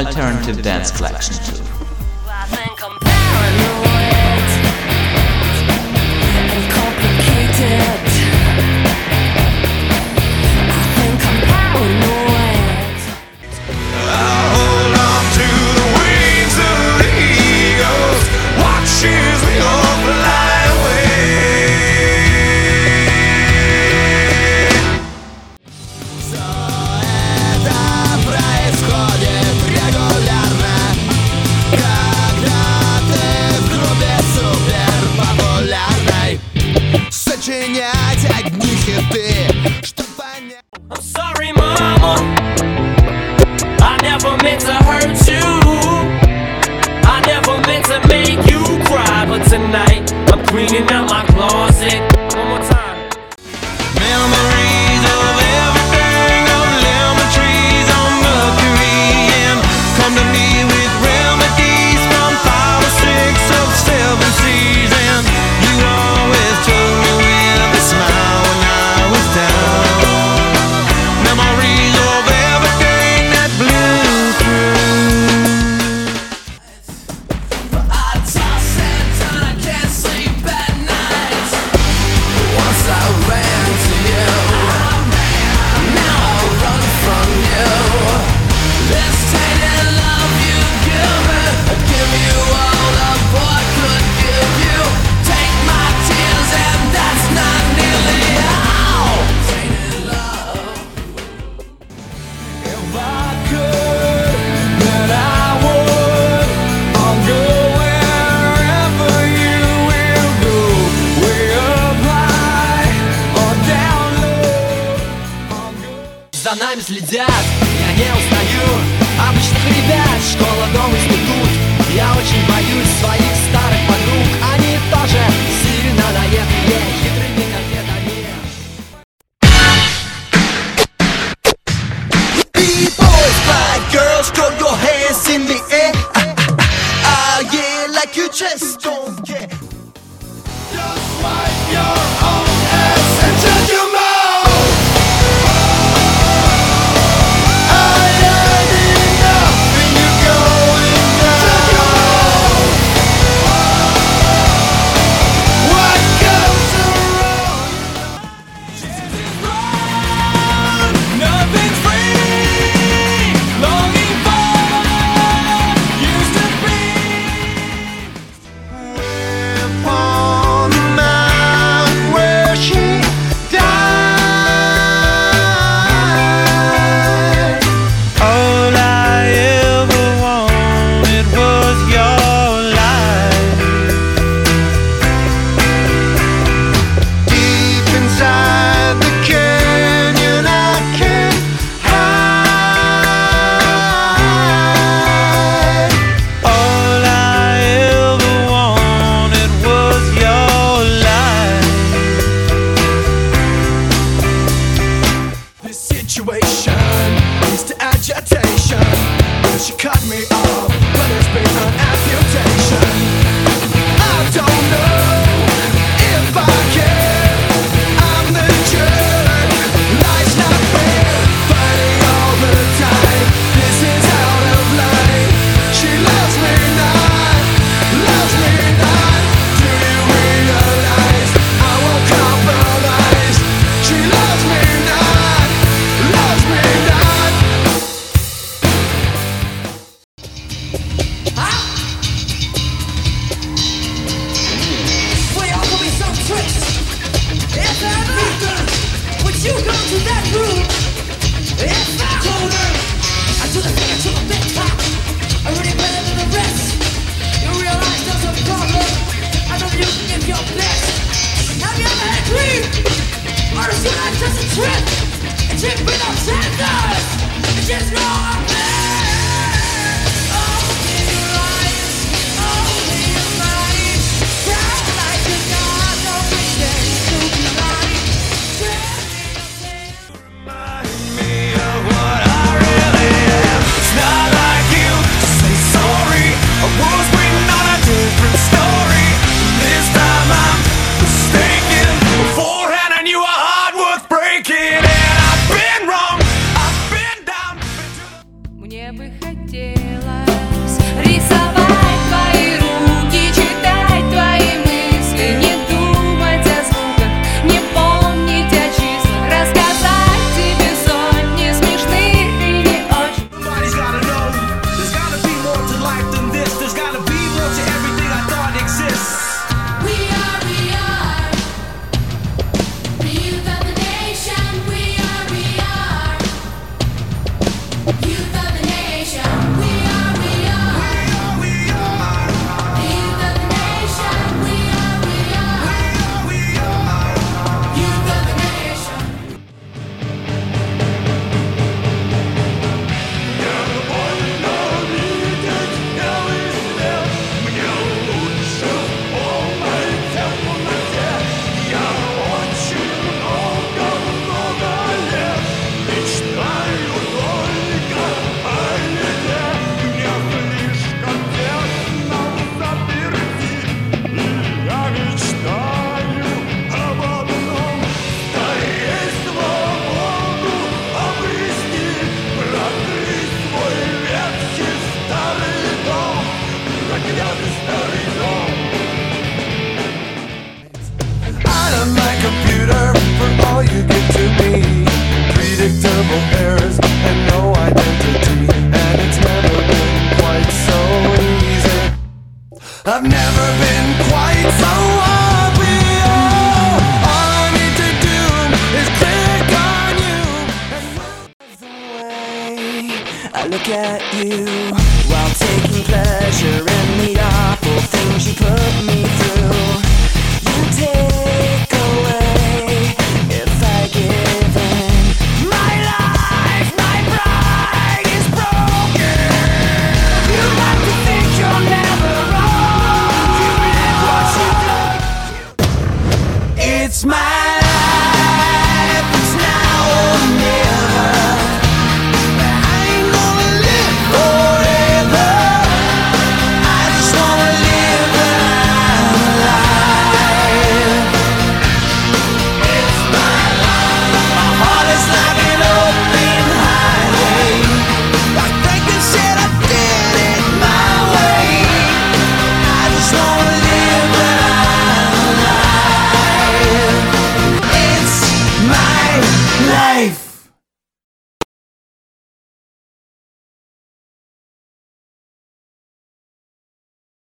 alternative dance collection too. I think I'm paranoid and complicated. I think I'm paranoid. I hold on to the wings of the eagles, watches me all fly away. Все это происходит регулярно, когда ты в группе суперпопулярной. Сочинять одни хиты, чтоб понять. I'm sorry, mama, I never meant to hurt you. I never meant to make you cry. But tonight, I'm cleaning out my closet. One more time. Memories of everything, of lemon trees on Mercury, and come to me with remedies from 5 or 6 of 7 seas. And you always took me with a smile when I was down. Memories of everything that blew through. I toss and turn, I can't sleep at night. Once I ran to you, now I run from you. This tainted love you give me, I give you all a boy could give you. Take my tears and that's not nearly all. Tainted love. If I could, then I would. I'll go wherever you will go, way up high or down low. I'll go. За нами следят, я не узнаю обычных ребят, школа, дом, институт. Я очень боюсь своих старых подруг. Они тоже сильно наедные, хитрыми конфетами. B-boys, fly girls, throw your hands in the air. Ah, yeah, like you just don't care. Just wipe your own ass and shut your mouth. I had enough and you're going down. Shut your mouth. What goes around? Nothing's free. Longing for used to be. Upon the mountain where she died, all I ever wanted was your life. Deep inside the canyon, I can't hide. All I ever wanted was your life. This situation leads to agitation. She cut me off, but there's been an amputation. I don't know if I can. I'm the jerk. Life's not fair. Fighting all the time. This is out of line. She loves me not. Loves me not. Do you realize I won't compromise? She loves me not. Loves me not. We all gonna be some tricks. If ever, would you go to that room? If I told her, I do the thing until the big top. I'm really better than the rest. You realize there's a problem. I know you can give your best. Have you ever had a dream? Or is it not just a trip? A trip with no tenders. It's just no only your eyes, only your mind. Proud like a god, no pretend to be mine. Tell me Remind me of what look at you.